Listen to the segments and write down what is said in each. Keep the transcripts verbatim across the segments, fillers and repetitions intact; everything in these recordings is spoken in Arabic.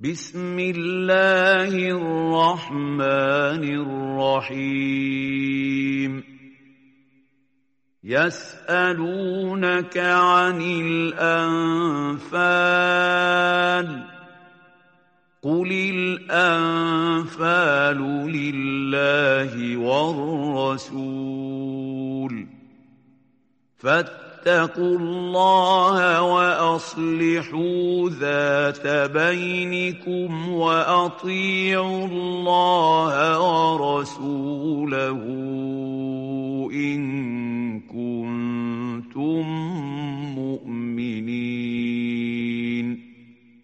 بسم الله الرحمن الرحيم يسألونك عن الأنفال قل الأنفال لله والرسول فاتقوا الله وأصلحوا ذات بينكم وأطيعوا الله ورسوله إن كنتم مؤمنين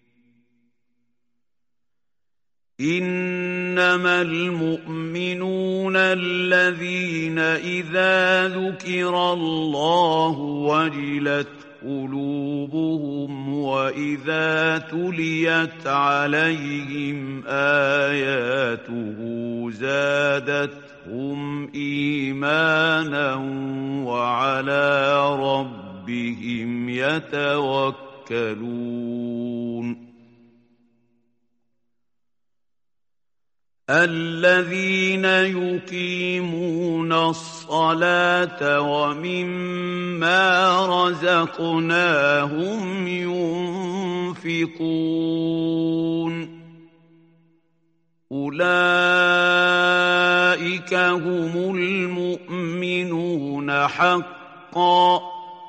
إنما المؤمنون الذين إذا ذكر الله وجلت قلوبهم وإذا تليت عليهم آياته زادتهم إيمانا وعلى ربهم يتوكلون الذين يقيمون الصلاة ومما رزقناهم ينفقون أولئك هم المؤمنون حقا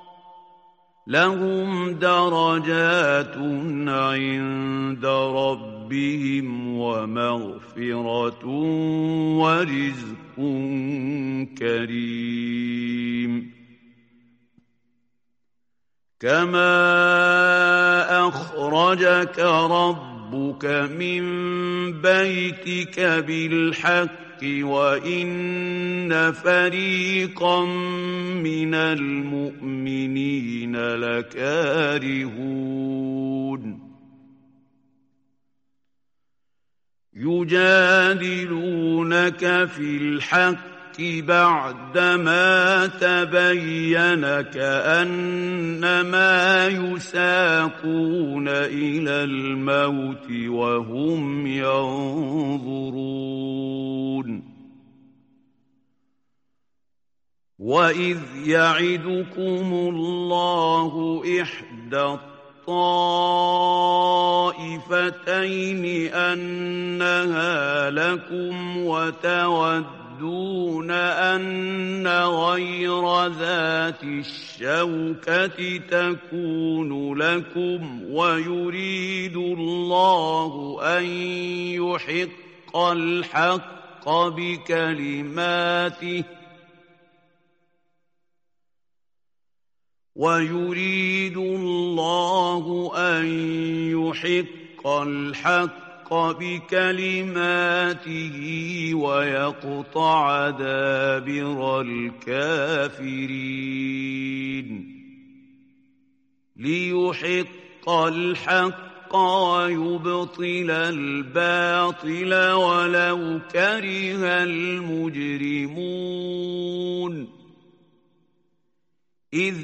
لهم درجات عند ربهم ومغفرة ورزق كريم كما أخرجك ربك من بيتك بالحق وإن فريقا من المؤمنين لكارهون يجادلونك في الحق بعدما تبين كأنما يساقون إلى الموت وهم ينظرون وإذ يعدكم الله إحدى الطائفتين أنها لكم وتودون أن غير ذات الشوكة تكون لكم ويريد الله أن يحق الحق بكلماته ويريد الله أن يحق الحق بكلماته ويقطع دابر الكافرين ليحق الحق ويبطل الباطل ولو كره المجرمون إذ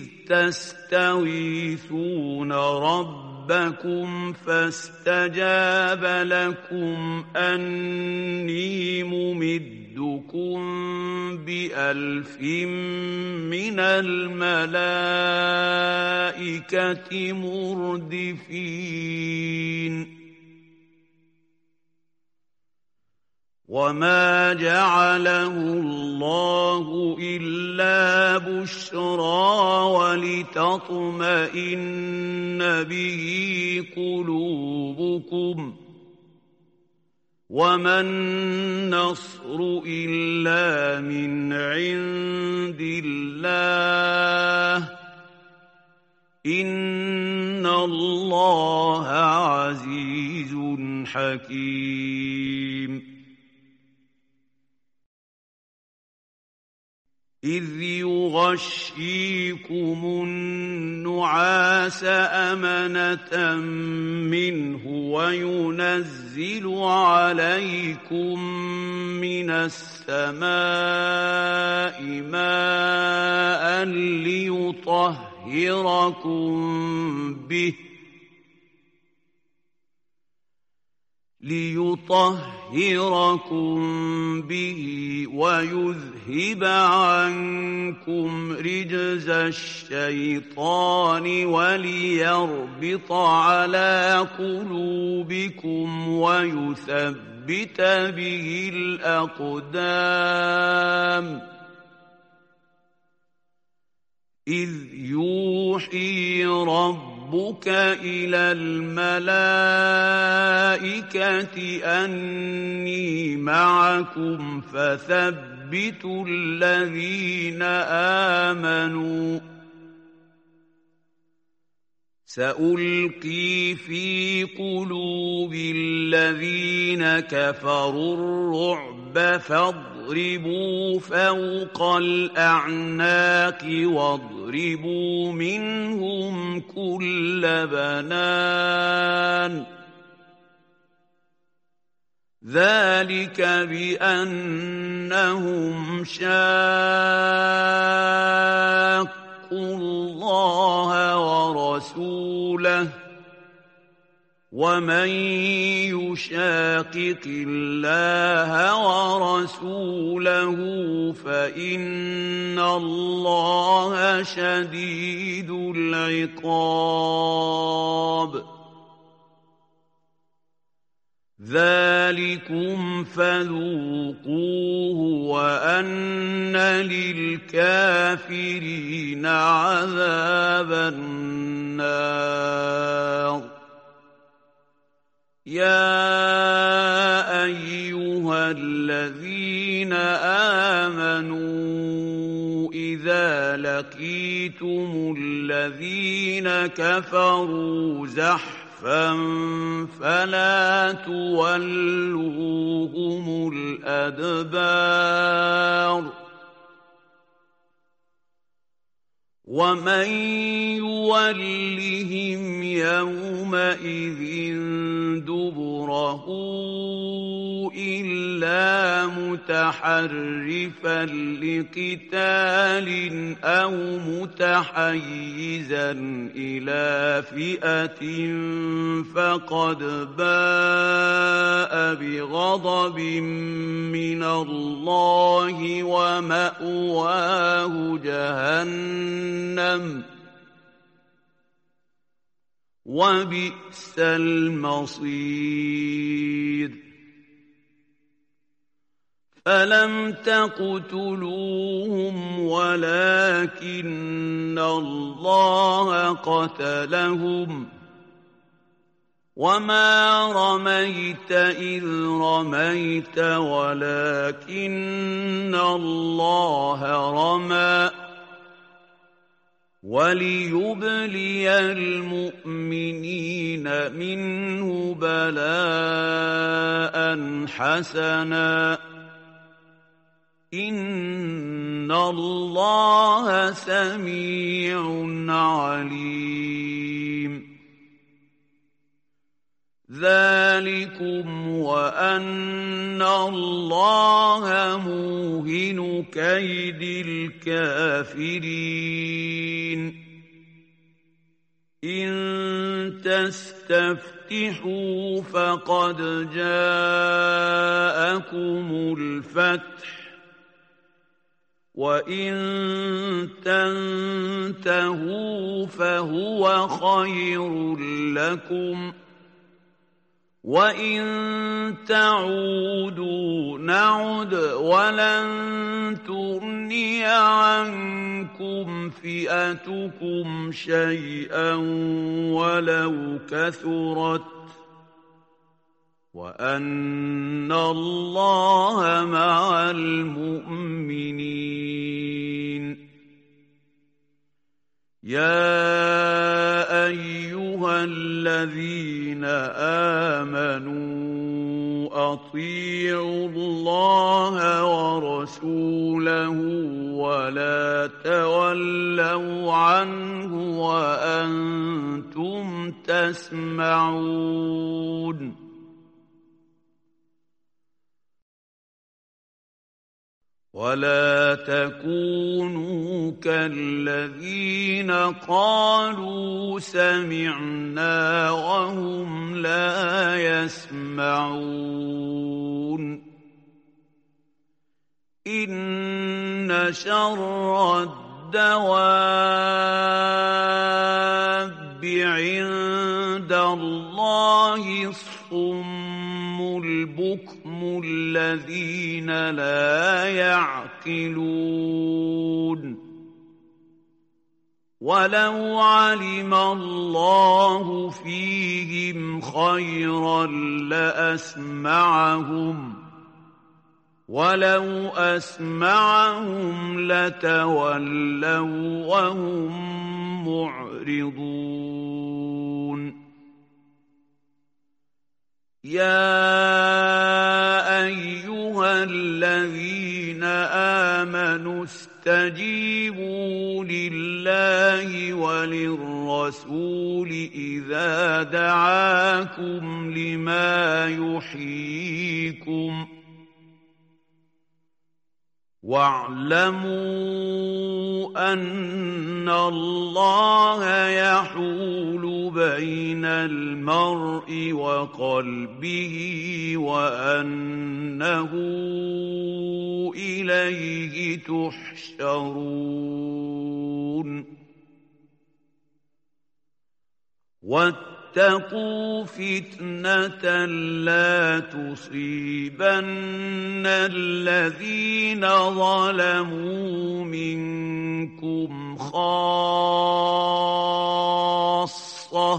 تستغيثون ربكم فاستجاب لكم أني ممدكم بألف من الملائكة مردفين وما جعله الله إلا بشرى ولتطمئن به قلوبكم وما النصر إلا من عند الله إن الله عزيز حكيم إذ يغشيكم النعاس أمنة منه وينزل عليكم من السماء ماء ليطهركم به ليطهركم به ويذهب عنكم رجز الشيطان وليربط على قلوبكم ويثبت به الأقدام إذ يوحي ربك إلى الملائكة أني معكم فثبتوا الذين آمنوا سألقي في قلوب الذين كفروا الرعب فاضربوا فوق الأعناق واضربوا منهم كل بنان ذلك بأنهم شاقوا الله ورسوله ومن يشاقق الله ورسوله فإن الله شديد العقاب ذلكم فذوقوه وأن للكافرين عذاب النار يا أيها الذين آمنوا إذا لقيتم الذين كفروا زحفا فلا تولوهم الأدبار ومن يولهم يومئذ دبره إلا متحرفا لقتال أو متحيزا إلى فئة فقد باء بغضب من الله ومأواه جهنم وبئس المصير فلم تقتلوهم ولكن الله قتلهم وما رميت إذ رميت ولكن الله رمى وليبلي المؤمنين منه بلاء حسنا إن الله سميع عليم ذلكم وأن الله موهن كيد الكافرين إن تستفتحوا فقد جاءكم الفتح وإن تنتهوا فهو خير لكم وإن تعودوا نعد ولن تغني عنكم فئتكم شيئا ولو كثرت وأن الله مع المؤمنين يا أيها الذين آمنوا أطيعوا الله ورسوله ولا تولوا عنه وأنتم تسمعون ولا تكونوا كالذين قالوا سمعنا وهم لا يسمعون إن شر الدواب عند الله الصم البكم الذين لا يعقلون ولو علم الله فيهم خيرا لأسمعهم ولو أسمعهم لتولوا وهم معرضون يا أيها الذين آمنوا استجيبوا لله وللرسول إذا دعاكم لما يحييكم واعلموا أن الله يحول بين المرء وقلبه وأنه إليه تحشرون واتقوا فتنة لا تصيبن الذين ظلموا منكم خاصة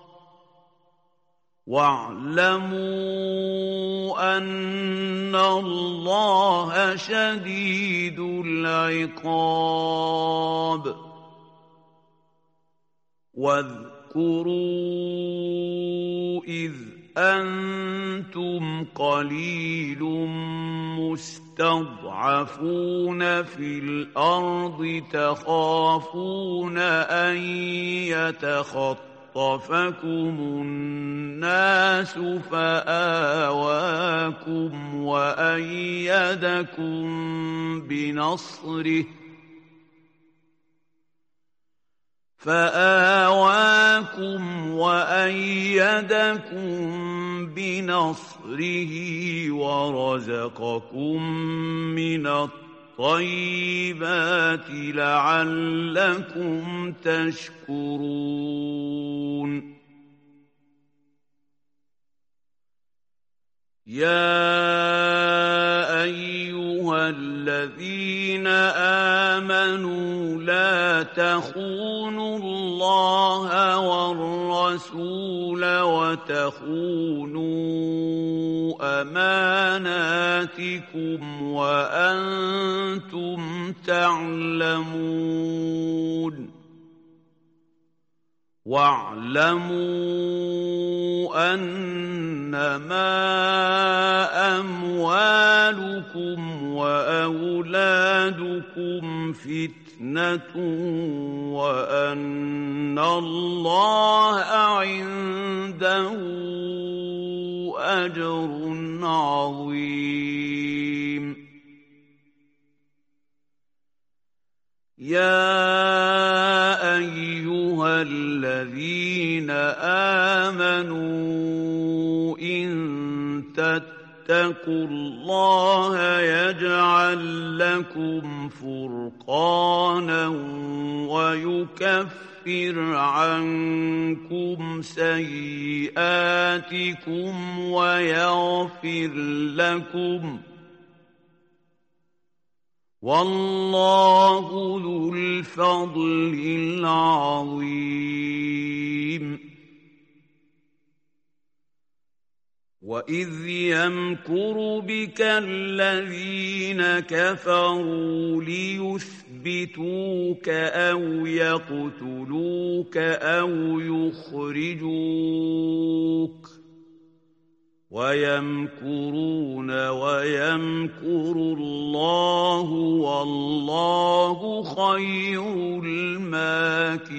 واعلموا أن الله شديد العقاب واذكروا إذ أنتم قليل مستضعفون في الأرض تخافون أن يتخطفكم الناس فآواكم وأيدكم بنصره فآواكم وأيدكم بنصره ورزقكم من الطيبات لعلكم تشكرون يا أيها الذين آمنوا لا تخونوا الله والرسول وتخونوا أماناتكم وأنتم تعلمون واعلموا أنما أموالكم وأولادكم فتنة وأن الله عنده أجر عظيم يا أيها الذين آمنوا إن تتقوا الله يجعل لكم فرقانا ويكفر عنكم سيئاتكم ويغفر لكم والله ذو الفضل العظيم وإذ يمكر بك الذين كفروا ليثبتوك أو يقتلوك أو يخرجوك ويمكرون ويمكر الله والله خير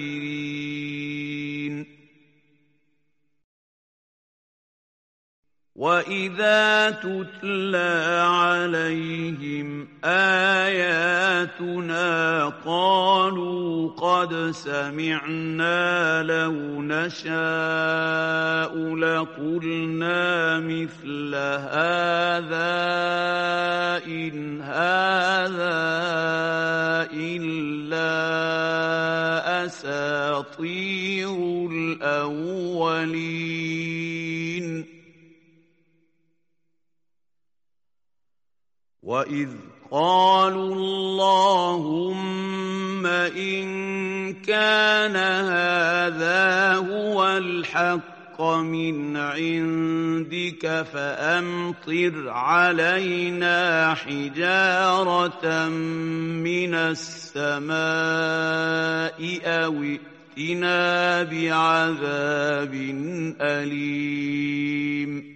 الماكرين وَإِذَا تُتْلَىٰ عَلَيْهِمْ آيَاتُنَا قَالُوا قَدْ سَمِعْنَا لَوْ نَشَاءُ لَقُلْنَا مِثْلَ هَٰذَا إِنْ هَٰذَا إِلَّا أَسَاطِيرُ الْأَوَّلِينَ وَإِذْ قَالُوا اللَّهُمَّ إِن كَانَ هَٰذَا هُوَ الْحَقَّ مِنْ عِندِكَ فَأَمْطِرْ عَلَيْنَا حِجَارَةً مِّنَ السَّمَاءِ أَوِ ائْتِنَا بِعَذَابٍ أَلِيمٍ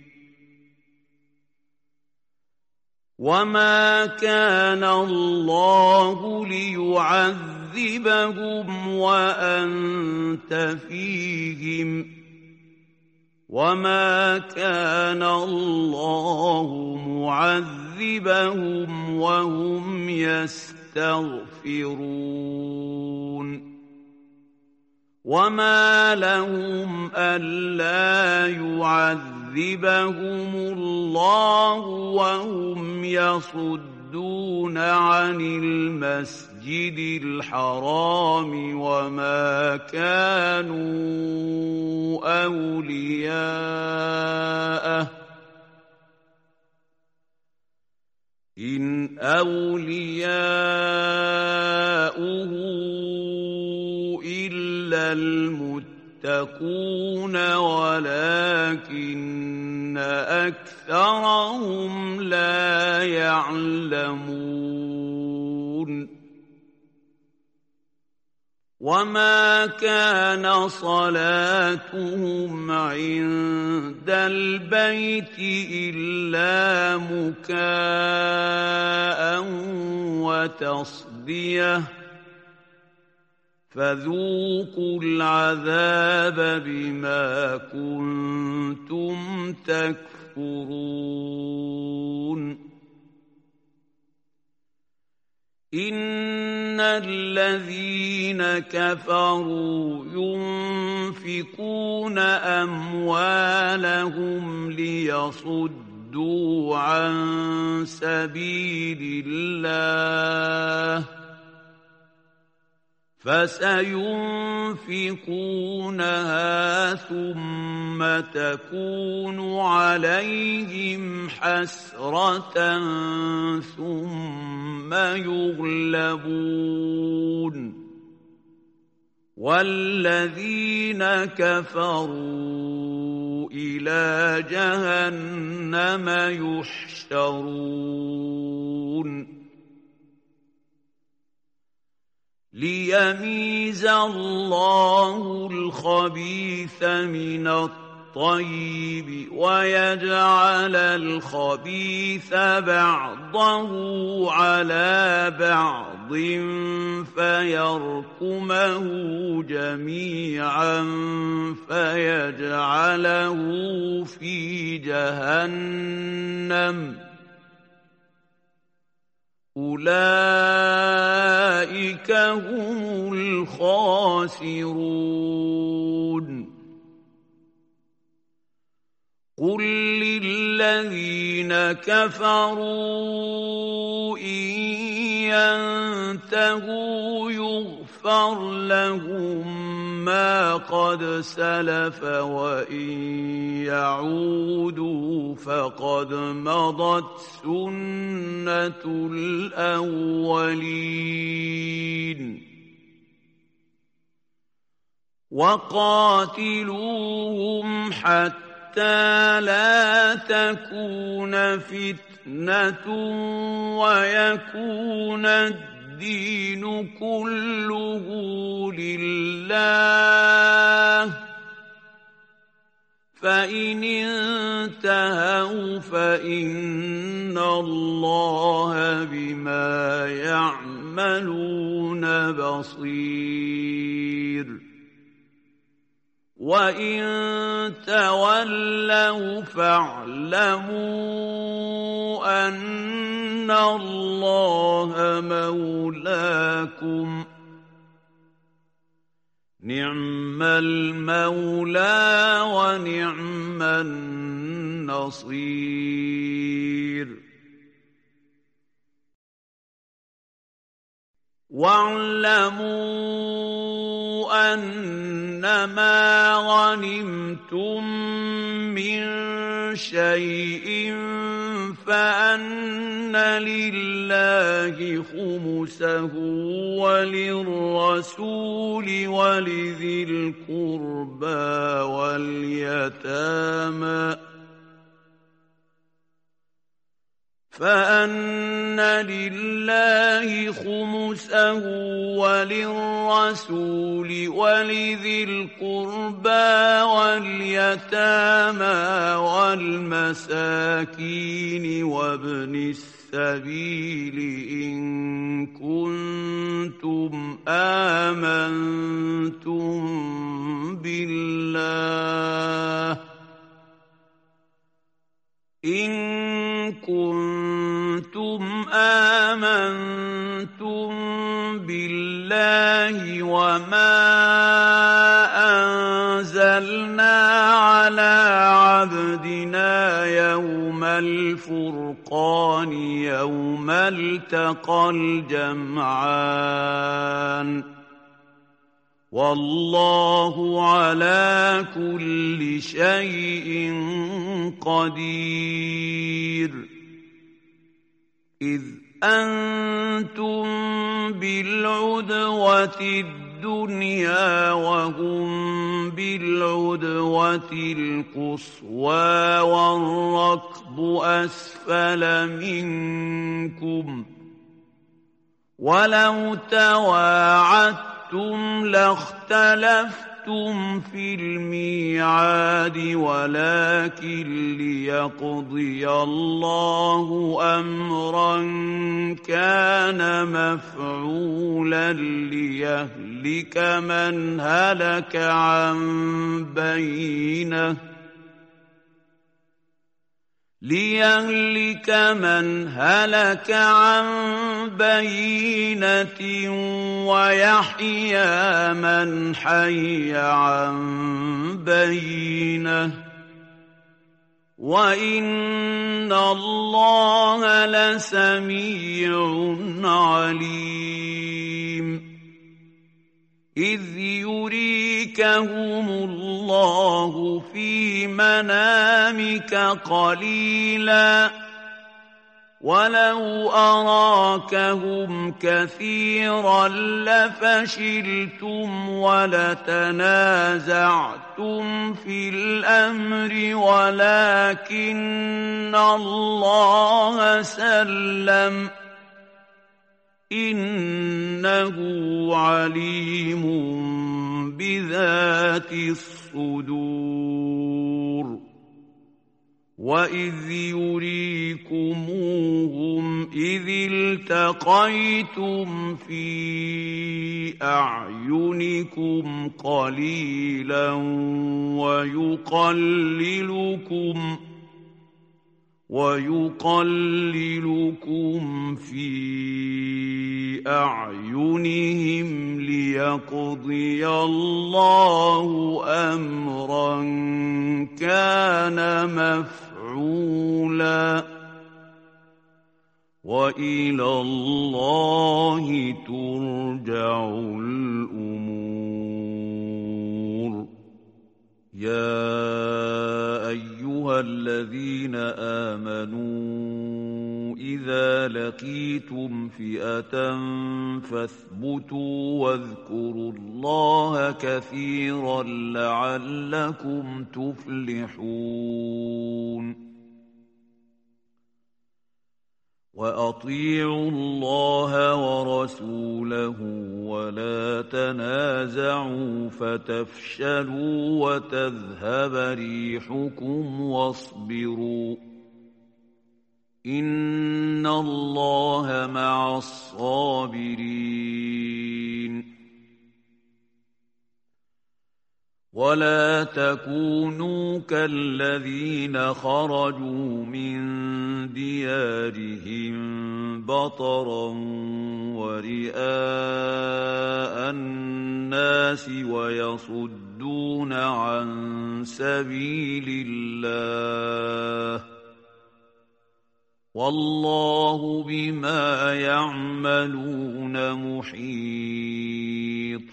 وَمَا كَانَ اللَّهُ لِيُعَذِّبَهُمْ وَأَنتَ فِيهِمْ ۚ وَمَا كَانَ اللَّهُ مُعَذِّبَهُمْ وَهُمْ يَسْتَغْفِرُونَ وَمَا لَهُمْ أَلَّا يُعَذِّبَهُمُ اللَّهُ وَهُمْ يَصُدُّونَ عَنِ الْمَسْجِدِ الْحَرَامِ وَمَا كَانُوا أَوْلِيَاءَهُ إِنْ أَوْلِيَاؤُهُ إِلَّا الْمُتَّقُونَ وَلَٰكِنَّ أَكْثَرَهُمْ لَا يَعْلَمُونَ وَمَا كَانَ صَلَاتُهُمْ عِندَ الْبَيْتِ إِلَّا مُكَاءً وَتَصْدِيَةً فَذُوقُوا الْعَذَابَ بِمَا كُنتُمْ تَكْفُرُونَ إِنَّ الَّذِينَ كَفَرُوا يُنفِقُونَ أَمْوَالَهُمْ لِيَصُدُّوا عَن سَبِيلِ اللَّهِ فَسَيُنفِقُونَهَا ثُمَّ تَكُونُ عَلَيْهِمْ حَسْرَةً ثُمَّ يُغْلَبُونَ وَالَّذِينَ كَفَرُوا إِلَىٰ جَهَنَّمَ يُحْشَرُونَ لِيَمِيزَ اللَّهُ الْخَبِيثَ مِنَ الطَّيِّبِ وَيَجْعَلَ الْخَبِيثَ بَعْضَهُ عَلَىٰ بَعْضٍ فَيَرْكُمَهُ جَمِيعًا فَيَجْعَلَهُ فِي جَهَنَّمَ أُولَٰئِكَ هُمُ الْخَاسِرُونَ قُل لِّلَّذِينَ كَفَرُوا إِن يَنتَهُوا يُغْفَرْ لَهُم مَّا قَدْ سَلَفَ وَإِن يَعُودُوا فَقَدْ مَضَتْ سُنَّةُ الْأَوَّلِينَ وَقَاتِلُوهُمْ حَتَّىٰ لَا تَكُونَ فِتْنَةٌ وَيَكُونَ الدِّينُ كُلُّهُ لِلَّهِ فَإِنِ انتَهَوْا فَإِنَّ اللَّهَ بِمَا يَعْمَلُونَ بَصِيرٌ وَإِن تَوَلَّوْا فَاعْلَمُوا أَنَّ اللَّهَ مَوْلَاكُمْ ۚ نِعْمَ الْمَوْلَىٰ وَنِعْمَ النَّصِيرُ. وَاعْلَمُوا أَنَّمَا غَنِمْتُم مِّن شَيْءٍ فَأَنَّ لِلَّهِ خُمُسَهُ وَلِلرَّسُولِ وَلِذِي الْقُرْبَىٰ وَالْيَتَامَىٰ فَأَنَّ لِلَّهِ خُمُسَهُ وَلِلرَّسُولِ وَلِذِي الْقُرْبَىٰ وَالْيَتَامَىٰ وَالْمَسَاكِينِ وَابْنِ السَّبِيلِ إِن كُنتُمْ آمَنتُم بِاللَّهِ إِن كُنتُمْ آمَنتُم بِاللَّهِ وَمَا أَنزَلْنَا عَلَىٰ عَبْدِنَا يَوْمَ الْفُرْقَانِ يَوْمَ الْتَقَى الْجَمْعَانِ ۗ وَاللَّهُ عَلَىٰ كُلِّ شَيْءٍ قَدِيرٌ. إِذْ أَنتُم بِالْعُدْوَةِ الدُّنْيَا وَهُم بِالْعُدْوَةِ الْقُصْوَىٰ وَالرَّكْبُ أَسْفَلَ مِنكُمْ ۚ وَلَوْ تَوَاعَدتُّمْ لَاخْتَلَفْتُمْ فِي الْمِيعَادِ وَلَٰكِن لِّيَقْضِيَ اللَّهُ أَمْرًا كَانَ مَفْعُولًا لِّيَهْلِكَ مَنْ هَلَكَ عَن بَيِّنَةٍ لِيَهْلِكَ مَنْ هَلَكَ عَن بَيِّنَةٍ وَيَحْيَىٰ مَنْ حَيَّ عَن بَيِّنَةٍ ۗ وَإِنَّ اللَّهَ لَسَمِيعٌ عَلِيمٌ. إِذْ يُرِيكَهُمُ اللَّهُ فِي مَنَامِكَ قَلِيلًا وَلَوْ أَرَاكَهُمْ كَثِيرًا لَّفَشِلْتُمْ وَلَتَنَازَعْتُمْ فِي الْأَمْرِ وَلَٰكِنَّ اللَّهَ سَلَّمَ ۗ إِنَّهُ عَلِيمٌ بِذَاتِ الصُّدُورِ. وَإِذْ يُرِيكُمُوهُمْ إِذِ الْتَقَيْتُمْ فِي أَعْيُنِكُمْ قَلِيلًا وَيُقَلِّلُكُمْ وَيُقَلِّلُكُمْ فِي أَعْيُنِهِمْ لِيَقْضِيَ اللَّهُ أَمْرًا كَانَ مَفْعُولًا ۗ وَإِلَى اللَّهِ تُرْجَعُ الْأُمُورُ. يَا أَيُّهَا الَّذِينَ آمَنُوا إِذَا لَقِيتُمْ فِئَةً فَاثْبُتُوا وَاذْكُرُوا اللَّهَ كَثِيرًا لَّعَلَّكُمْ تُفْلِحُونَ. وَأَطِيعُوا اللَّهَ وَرَسُولَهُ وَلَا تَنَازَعُوا فَتَفْشَلُوا وَتَذْهَبَ رِيحُكُمْ وَاصْبِرُوا ۚ إِنَّ اللَّهَ مَعَ الصَّابِرِينَ. ولا تكونوا كالذين خرجوا من ديارهم بطرا ورئاء الناس ويصدون عن سبيل الله والله بما يعملون محيط.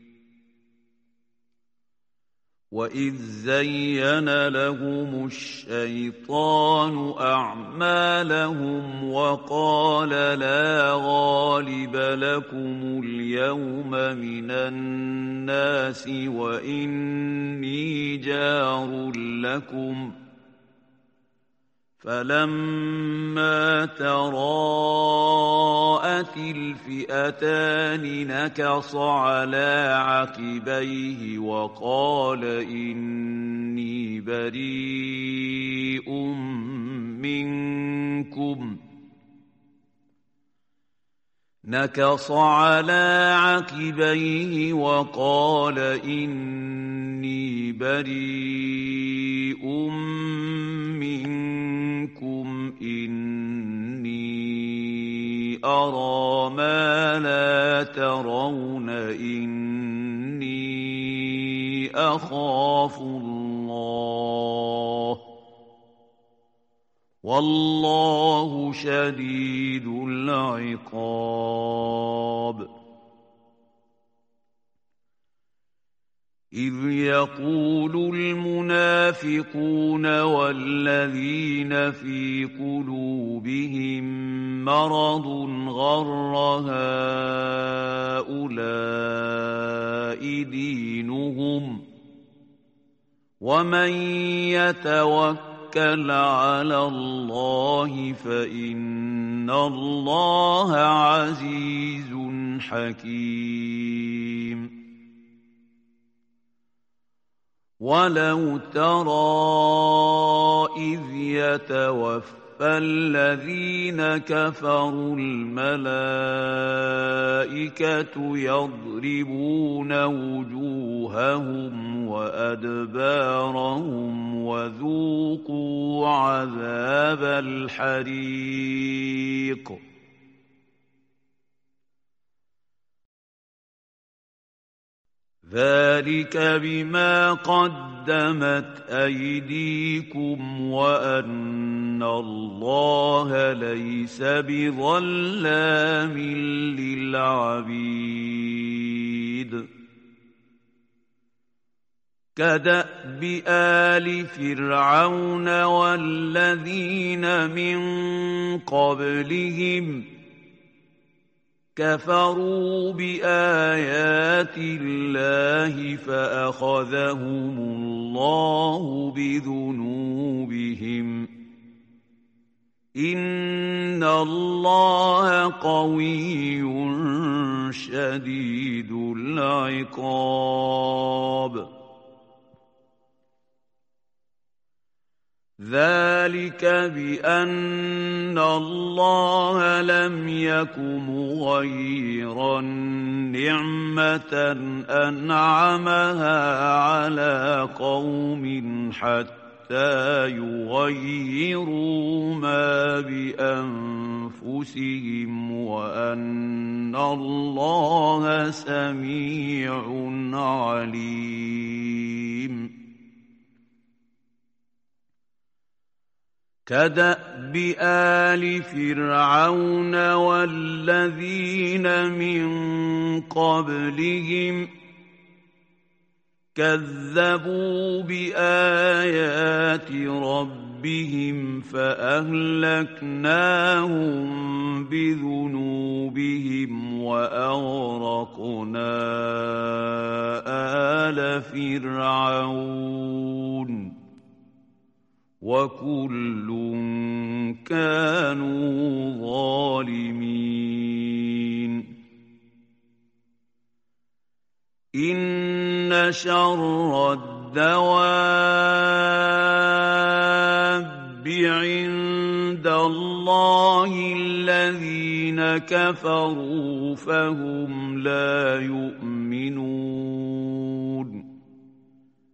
وَإِذْ زَيَّنَ لَهُمُ الشَّيْطَانُ أَعْمَالَهُمْ وَقَالَ لَا غَالِبَ لَكُمُ الْيَوْمَ مِنَ النَّاسِ وَإِنِّي جَارٌ لَكُمْ فَلَمَّا تَرَاءَتِ الْفِئَتَانِ نَكَصَ عَلَى عَقِبَيْهِ وَقَالَ إِنِّي بَرِيءٌ مِّنكُمْ نَكَصَ عَلَى عَقِبَيْهِ وَقَالَ إِنِّي بَرِيءٌ منكم إني أرى ما لا ترون إني أخاف الله والله شديد العقاب. إذ يقول المنافقون والذين في قلوبهم مرض غر هؤلاء دينهم ومن يتوكل على الله فإن الله عزيز حكيم. ولو ترى إذ يتوفى الذين كفروا الملائكة يضربون وجوههم وأدبارهم وذوقوا عذاب الحريق. ذلك بما قدمت أيديكم وأن الله ليس بظلام للعبيد. كدأب آل فرعون والذين من قبلهم كفروا بآيات الله فأخذهم الله بذنوبهم إن الله قوي شديد العقاب. ذلك بأن الله لم يك مغيرا نعمة أنعمها على قوم حتى يغيروا ما بأنفسهم وأن الله سميع عليم. كدأب آل فرعون والذين من قبلهم كذبوا بآيات ربهم فأهلكناهم بذنوبهم وأغرقنا آل فرعون وكل كانوا ظالمين. إن شر الدواب عند الله الذين كفروا فهم لا يؤمنون.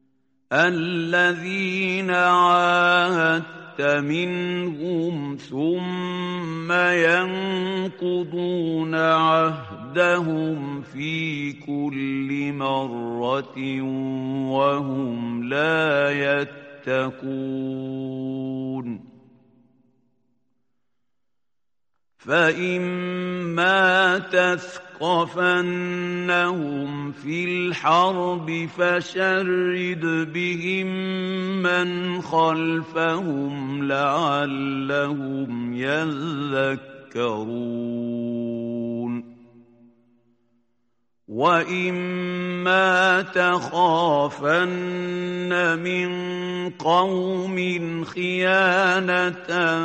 الذين عاهدت منهم ثم ينقضون عهدهم في كل مرة وهم لا يتقون فإما تثقفنهم في الحرب فشرد بهم من خلفهم لعلهم يذكرون وإما تخافن من قوم خيانة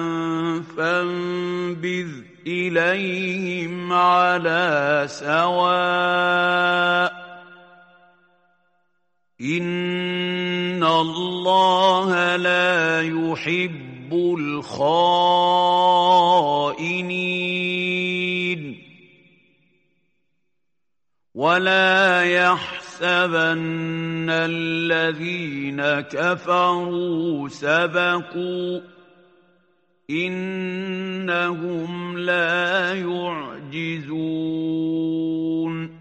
فانبذ إليهم على سواء إن الله لا يحب الخائنين ولا يحسبن الذين كفروا سبقوا إنهم لا يعجزون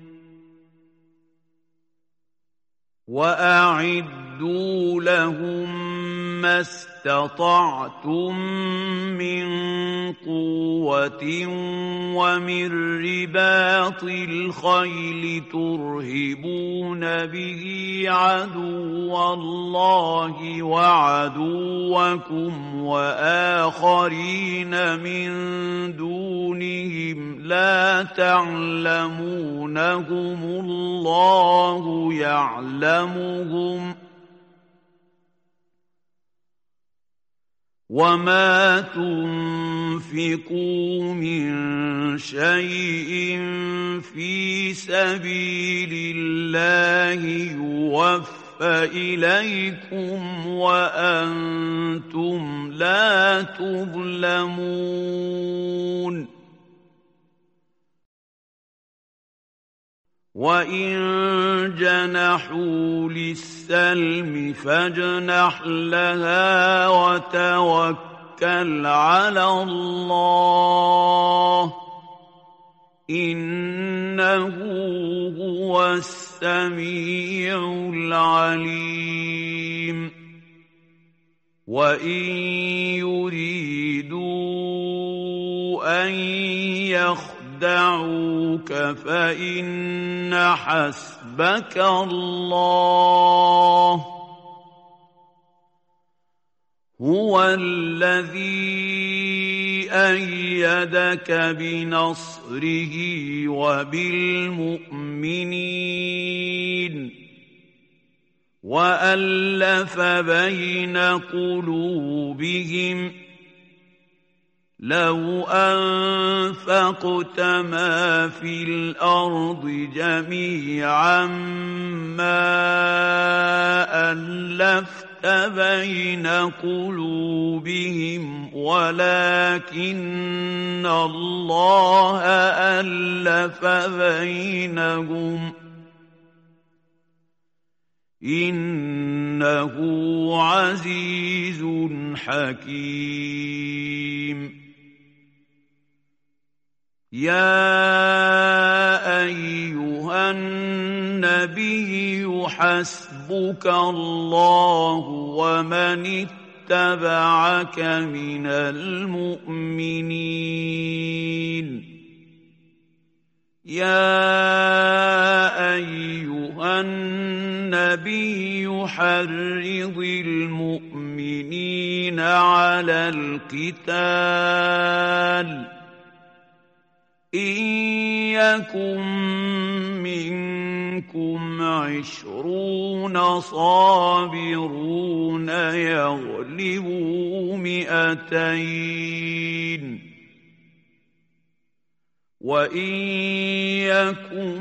وأعدوا لهم ما استطعتم من قوة ومن رباط الخيل ترهبون به عدو الله وعدوكم وآخرين من دونهم لا تعلمونهم الله يعلمهم وما تنفقوا من شيء في سبيل الله يوفى إليكم وأنتم لا تظلمون وَإِن جَنَحُوا لِلسَّلْمِ فَاجْنَحْ لَهَا وَتَوَكَّلْ عَلَى اللَّهِ إِنَّهُ هُوَ السَّمِيعُ الْعَلِيمُ وَإِن يُرِيدُوا أَن يَخْدَعُوكَ فَإِنَّ حَسْبَكَ اللَّهُ هُوَ الَّذِي أَيَّدَكَ بِنَصْرِهِ وَبِالْمُؤْمِنِينَ وَأَلَّفَ بَيْنَ قُلُوبِهِمْ لو أنفقت ما في الأرض جميعا ما ألفت بين قلوبهم ولكن الله ألف بينهم إنه عزيز حكيم يا أيها النبي حسبك الله ومن اتبعك من المؤمنين يا أيها النبي حرض المؤمنين على القتال إن يكن منكم عشرون صابرون يغلبوا مئتين وإن يكن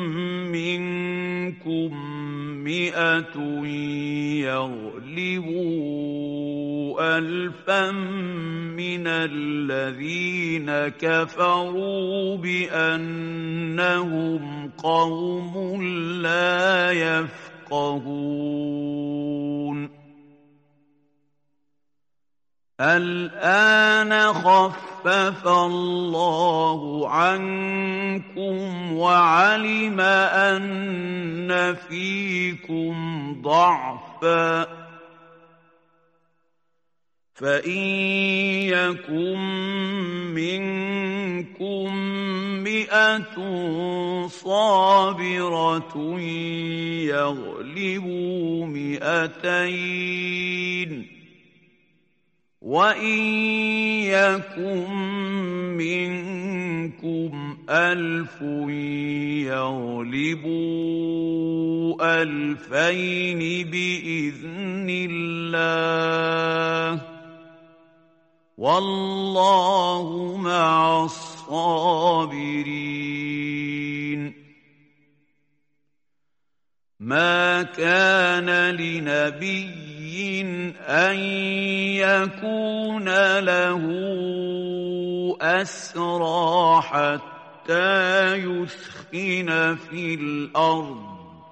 منكم مئة يغلبوا ألفا من الذين كفروا بأنهم قوم لا يفقهون الآن خفف الله عنكم وعلم أن فيكم ضعفا فإن يكن منكم مئة صابرة يغلبوا مئتين وإن يكن منكم ألف يغلبوا ألفين بإذن الله والله مع الصابرين. ما كان لنبي أن يكون له أسرى حتى يثخن في الأرض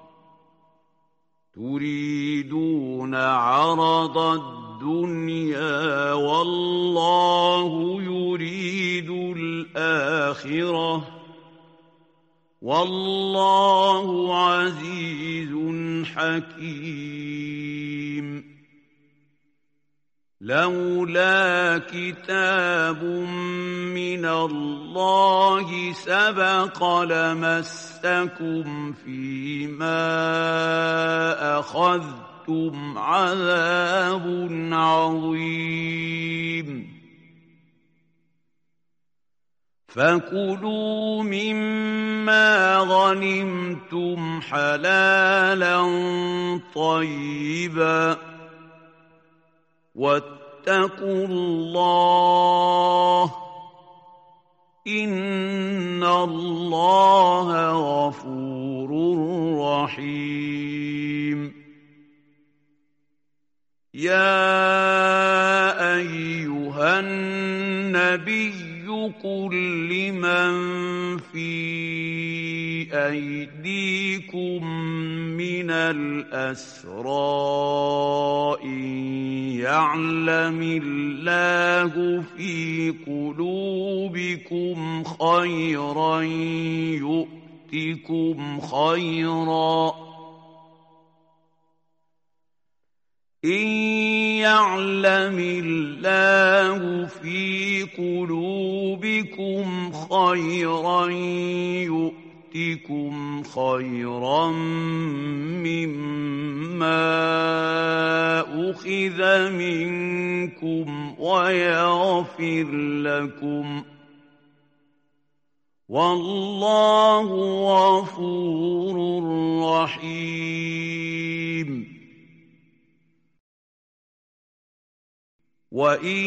تريدون عرض الدنيا والله يريد الآخرة والله عزيز حكيم. لولا كتاب من الله سبق لمسكم فيما أخذتم عذاب عظيم فكلوا مما غنمتم حلالا طيبا واتقوا الله إن الله غفور رحيم. يا أيها النبي قل لمن في أيديكم من الأسرى إن يعلم الله في قلوبكم خيرا يؤتكم خيرا إن يعلم الله في قلوبكم خيرا يؤتكم خيرا مما أخذ منكم ويغفر لكم والله غفور رحيم. وإن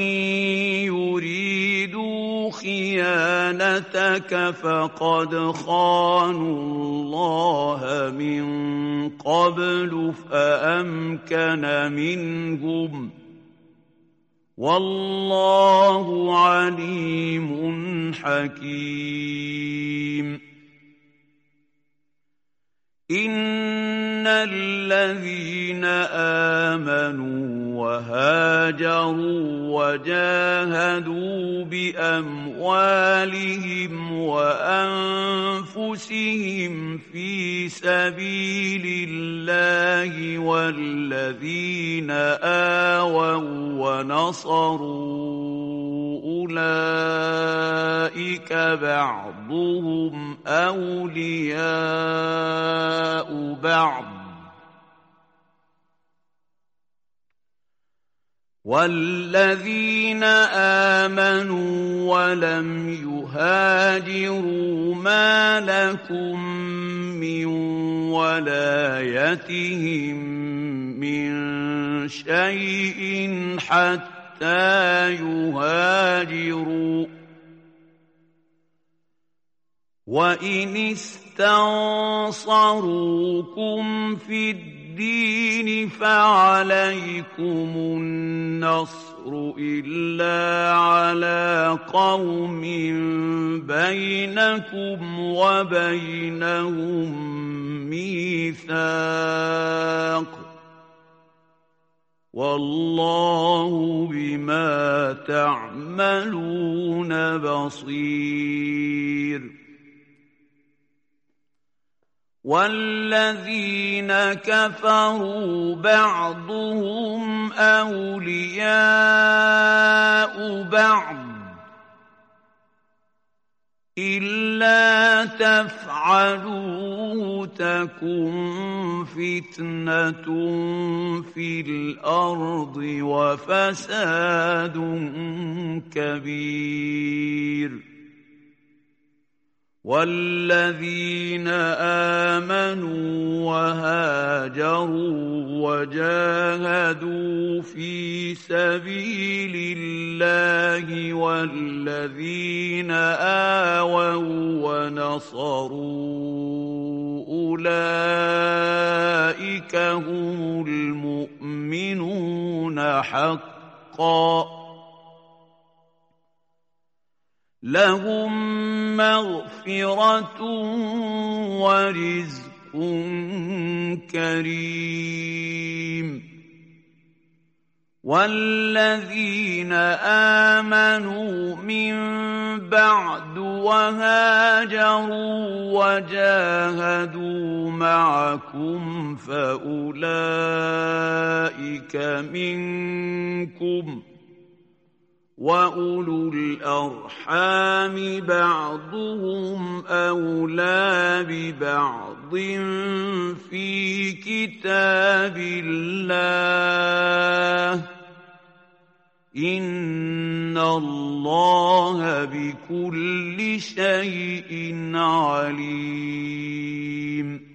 يريدوا خيانتك فقد خانوا الله من قبل فأمكن منهم والله عليم حكيم. إن الذين آمنوا وهاجروا وجاهدوا بأموالهم وأنفسهم في سبيل الله والذين آووا ونصروا أولئك بعضهم أولياء بعض والذين آمنوا ولم يهاجروا ما لكم من ولايتهم من شيء حتى يهاجروا وإن استنصروكم في الدين فعليكم النصر إلا على قوم بينكم وبينهم ميثاق والله بما تعملون بصير والذين كفروا بعضهم أولياء بعض إلا تفعلوه تكن فتنة في الأرض وفساد كبير والذين آمنوا وهاجروا وجاهدوا في سبيل الله والذين آووا ونصروا أولئك هم المؤمنون حقا لهم مغفرة ورزق كريم والذين آمنوا من بعد وهاجروا وجاهدوا معكم فأولئك منكم وأولو الأرحام بعضهم أولى ببعض في كتاب الله إن الله بكل شيء عليم